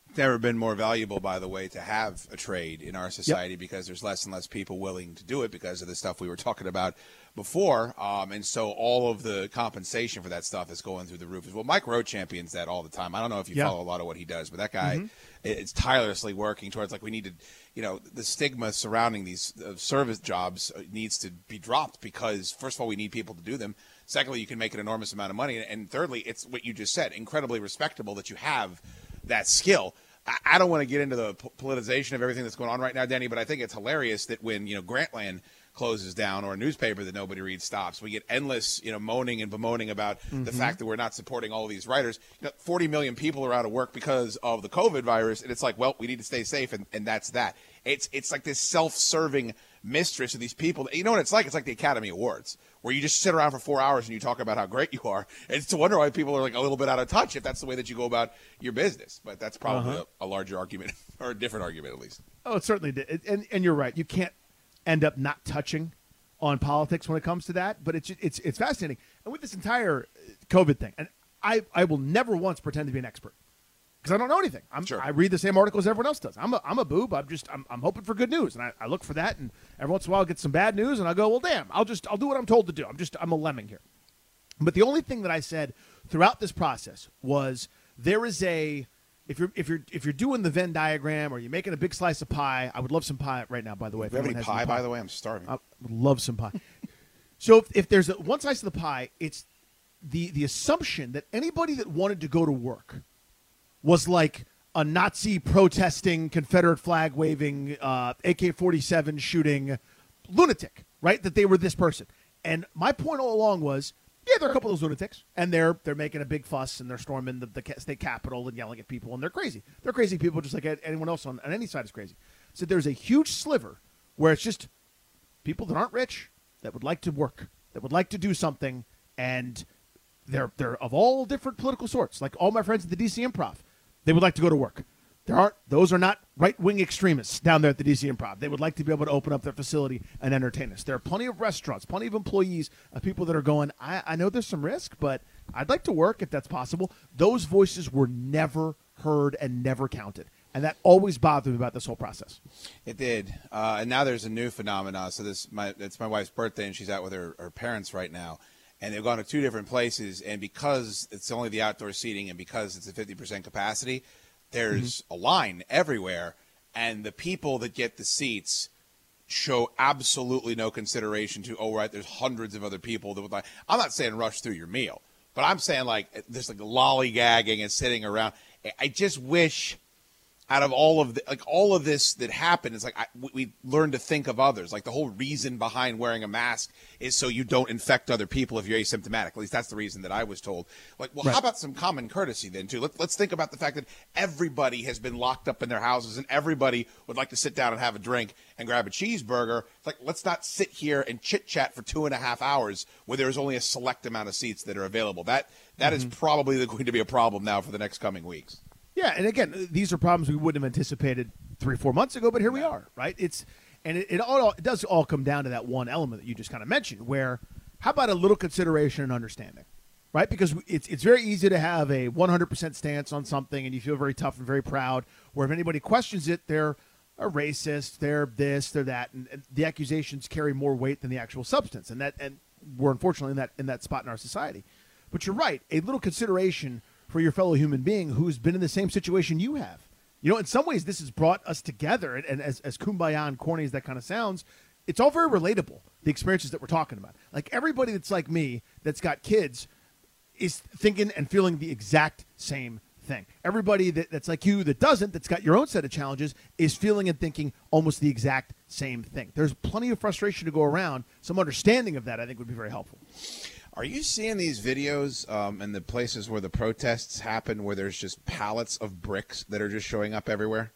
It's never been more valuable, by the way, to have a trade in our society yep. because there's less and less people willing to do it because of the stuff we were talking about before. Um, and so all of the compensation for that stuff is going through the roof as well. Mike Rowe champions that all the time. I don't know if you yep. follow a lot of what he does, but that guy mm-hmm. is tirelessly working towards, like, we need to, you know, the stigma surrounding these uh, service jobs needs to be dropped because, first of all, we need people to do them. Secondly, you can make an enormous amount of money. And thirdly, it's what you just said, incredibly respectable that you have that skill. I don't want to get into the politicization of everything that's going on right now, Danny, but I think it's hilarious that when, you know, Grantland closes down or a newspaper that nobody reads stops, we get endless, you know, moaning and bemoaning about mm-hmm. the fact that we're not supporting all of these writers. You know, forty million people are out of work because of the COVID virus, and it's like, well, we need to stay safe, and, and that's that. It's it's like this self-serving mistress of these people. You know what it's like? It's like the Academy Awards, where you just sit around for four hours and you talk about how great you are. And it's to wonder why people are like a little bit out of touch if that's the way that you go about your business. But that's probably uh-huh. a, a larger argument, or a different argument at least. Oh, it certainly did. And, and you're right. You can't end up not touching on politics when it comes to that. But it's it's it's fascinating. And with this entire COVID thing, and I, I will never once pretend to be an expert. Because I don't know anything. I'm, sure. I read the same articles everyone else does. I'm a, I'm a boob. I'm just I'm, I'm hoping for good news, and I, I look for that. And every once in a while, I get some bad news, and I go, well, damn. I'll just I'll do what I'm told to do. I'm just I'm a lemming here. But the only thing that I said throughout this process was there is a if you're if you're if you're doing the Venn diagram or you're making a big slice of pie. I would love some pie right now. By the way, do you have any pie, pie? By the way, I'm starving. I would love some pie. So if, if there's a, one slice of the pie, it's the the assumption that anybody that wanted to go to work was like a Nazi protesting, Confederate flag waving, uh, A K forty-seven shooting lunatic, right? That they were this person. And my point all along was, yeah, there are a couple of those lunatics, and they're they're making a big fuss, and they're storming the, the state capitol and yelling at people, and they're crazy. They're crazy people just like anyone else on, on any side is crazy. So there's a huge sliver where it's just people that aren't rich, that would like to work, that would like to do something, and they're they're of all different political sorts. Like all my friends at the D C Improv. They would like to go to work. There aren't; those are not right-wing extremists down there at the D C Improv. They would like to be able to open up their facility and entertain us. There are plenty of restaurants, plenty of employees, of people that are going, I, I know there's some risk, but I'd like to work if that's possible. Those voices were never heard and never counted. And that always bothered me about this whole process. It did. Uh, and now there's a new phenomenon. So this, my, it's my wife's birthday, and she's out with her, her parents right now. And they've gone to two different places, and because it's only the outdoor seating and because it's a fifty percent capacity, there's mm-hmm. a line everywhere, and the people that get the seats show absolutely no consideration to, oh, right, there's hundreds of other people that would like – I'm not saying rush through your meal, but I'm saying like there's like lollygagging and sitting around. I just wish – out of all of the, like all of this that happened, it's like I, we learn to think of others. Like the whole reason behind wearing a mask is so you don't infect other people if you're asymptomatic. At least that's the reason that I was told. Like, well, right. How about some common courtesy then too? Let, let's think about the fact that everybody has been locked up in their houses and everybody would like to sit down and have a drink and grab a cheeseburger. It's like, let's not sit here and chit chat for two and a half hours where there's only a select amount of seats that are available. That that mm-hmm. is probably going to be a problem now for the next coming weeks. Yeah, and again, these are problems we wouldn't have anticipated three or four months ago, but here we are, right? It's and it, it all it does all come down to that one element that you just kind of mentioned, where how about a little consideration and understanding, right? Because it's it's very easy to have a one hundred percent stance on something, and you feel very tough and very proud. Where if anybody questions it, they're a racist, they're this, they're that, and, and the accusations carry more weight than the actual substance, and that and we're unfortunately in that in that spot in our society. But you're right, a little consideration for your fellow human being who's been in the same situation you have. You know, in some ways, this has brought us together, and, and as, as kumbaya and corny as that kind of sounds, it's all very relatable, the experiences that we're talking about. Like, everybody that's like me, that's got kids, is thinking and feeling the exact same thing. Everybody that, that's like you that doesn't, that's got your own set of challenges, is feeling and thinking almost the exact same thing. There's plenty of frustration to go around. Some understanding of that, I think, would be very helpful. Are you seeing these videos um, in the places where the protests happen where there's just pallets of bricks that are just showing up everywhere?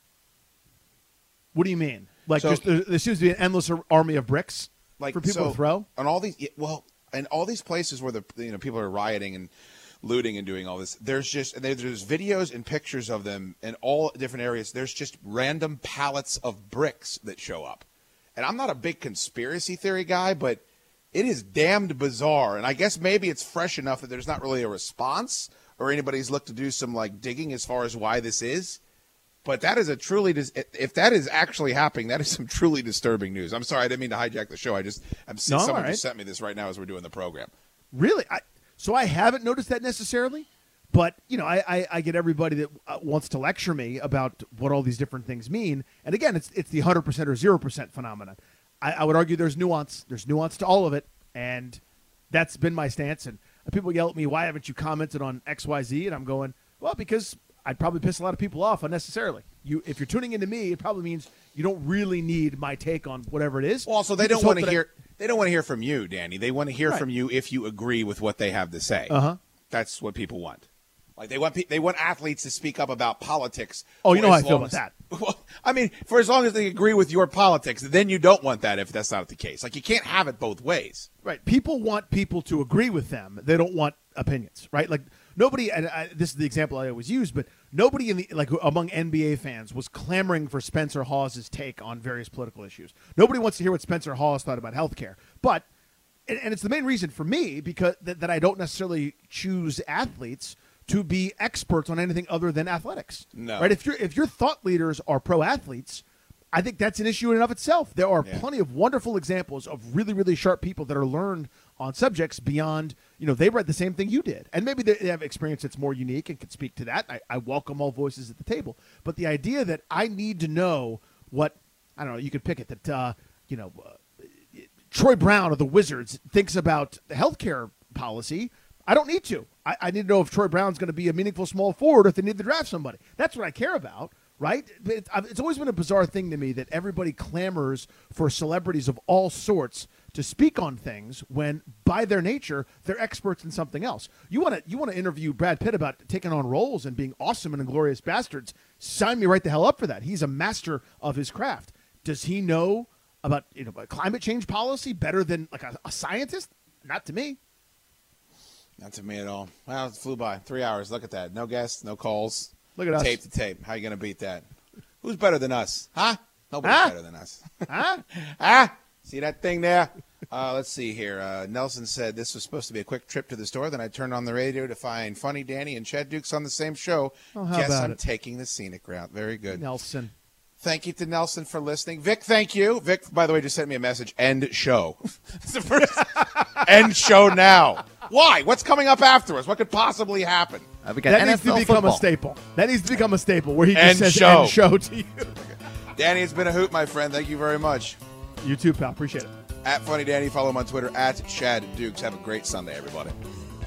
What do you mean? Like so, just, there, there seems to be an endless army of bricks like, for people so, to throw? On all these, well, and all these places where the you know people are rioting and looting and doing all this, there's just and there's videos and pictures of them in all different areas. There's just random pallets of bricks that show up. And I'm not a big conspiracy theory guy, but it is damned bizarre, and I guess maybe it's fresh enough that there's not really a response or anybody's looked to do some like digging as far as why this is. But that is a truly, dis- if that is actually happening, that is some truly disturbing news. I'm sorry, I didn't mean to hijack the show. I just, I'm seeing No, someone all right. just sent me this right now as we're doing the program. Really? I, so I haven't noticed that necessarily, but you know, I, I, I get everybody that uh, wants to lecture me about what all these different things mean. And again, it's it's the one hundred percent or zero percent phenomenon. I, I would argue there's nuance. There's nuance to all of it, and that's been my stance. And people yell at me, "Why haven't you commented on X Y Z?" And I'm going, "Well, because I'd probably piss a lot of people off unnecessarily. You, if you're tuning into me, it probably means you don't really need my take on whatever it is." Well, also, they You don't just want hope to that I- hear. They don't want to hear from you, Danny. They want to hear Right. from you if you agree with what they have to say. Uh huh. That's what people want. Like they want pe- they want athletes to speak up about politics. Oh, you for know how as I feel long about as- Well, I mean, for as long as they agree with your politics, then you don't want that if that's not the case. Like you can't have it both ways. Right. People want people to agree with them. They don't want opinions, right? Like nobody, and I, this is the example I always use, but nobody in the, like among N B A fans was clamoring for Spencer Hawes' take on various political issues. Nobody wants to hear what Spencer Hawes thought about healthcare. But, and, and it's the main reason for me because that, that I don't necessarily choose athletes to be experts on anything other than athletics. No. Right? If your if your thought leaders are pro athletes, I think that's an issue in and of itself. There are Yeah. plenty of wonderful examples of really, really sharp people that are learned on subjects beyond, you know, they read the same thing you did. And maybe they they have experience that's more unique and can speak to that. I, I welcome all voices at the table. But the idea that I need to know what, I don't know, you could pick it, that, uh, you know, uh, Troy Brown of the Wizards thinks about the healthcare policy, I don't need to. I, I need to know if Troy Brown's going to be a meaningful small forward or if they need to draft somebody. That's what I care about. Right? But It's, it's always been a bizarre thing to me that everybody clamors for celebrities of all sorts to speak on things when, by their nature, they're experts in something else. You want to you want to interview Brad Pitt about taking on roles and being awesome and Inglourious Bastards? Sign me right the hell up for that. He's a master of his craft. Does he know about you know about climate change policy better than like a, a scientist? Not to me. Not to me at all. Well, it flew by. Three hours. Look at that. No guests, no calls. Look at us. Tape to tape. How you going to beat that? Who's better than us? Huh? Nobody's Huh? better than us. Huh? Ah, see that thing there? Uh, let's see here. Uh, Nelson said this was supposed to be a quick trip to the store. Then I turned on the radio to find Funny Danny and Chad Dukes on the same show. Oh, how Guess about I'm it? taking the scenic route. Very good. Nelson. Thank you to Nelson for listening. Vic, thank you. Vic, by the way, just sent me a message. End show. It's the first end show now. Why? What's coming up after us? What could possibly happen? Uh, we got That N needs F to L become football. a staple. That needs to become a staple where he just End says show. end show to you. Danny, it's been a hoot, my friend. Thank you very much. You too, pal. Appreciate it. At Funny Danny, follow him on Twitter at Chad Dukes. Have a great Sunday, everybody.